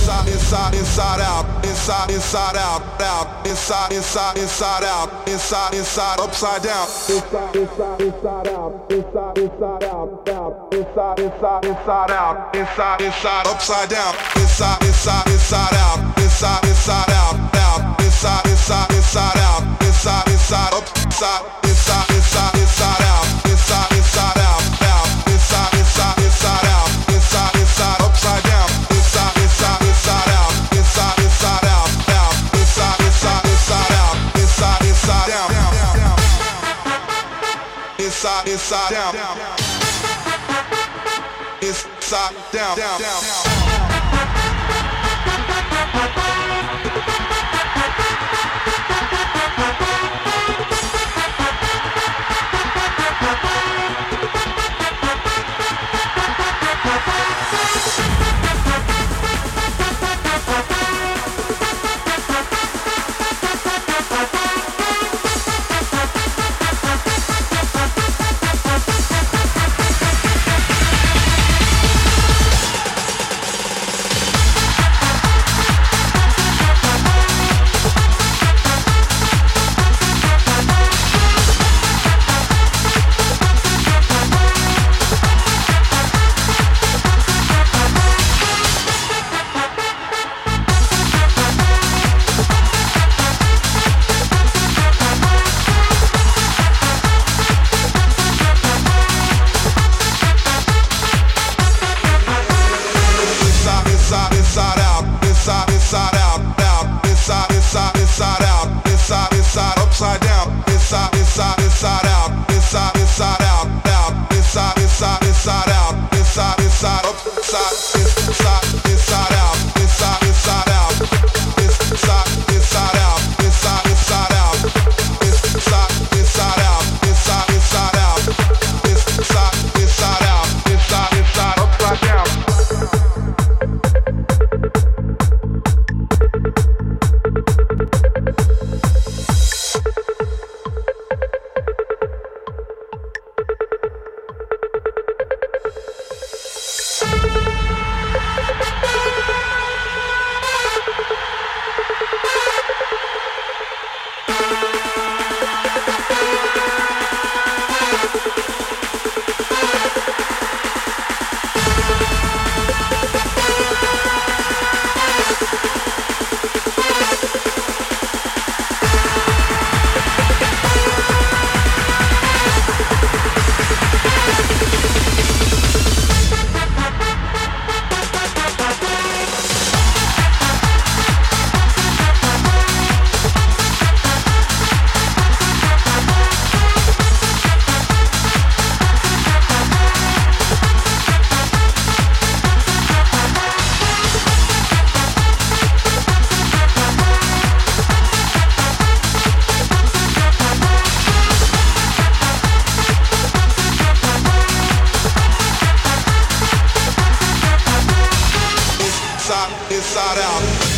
inside out, inside out, out, inside out, inside upside down, inside out, inside out, out, inside out, inside upside down, inside out, inside out, out, inside out, inside upside, inside out, inside out, out, inside out, inside upside down, inside out, inside out, out, inside out, inside down, inside down, inside down. Inside out.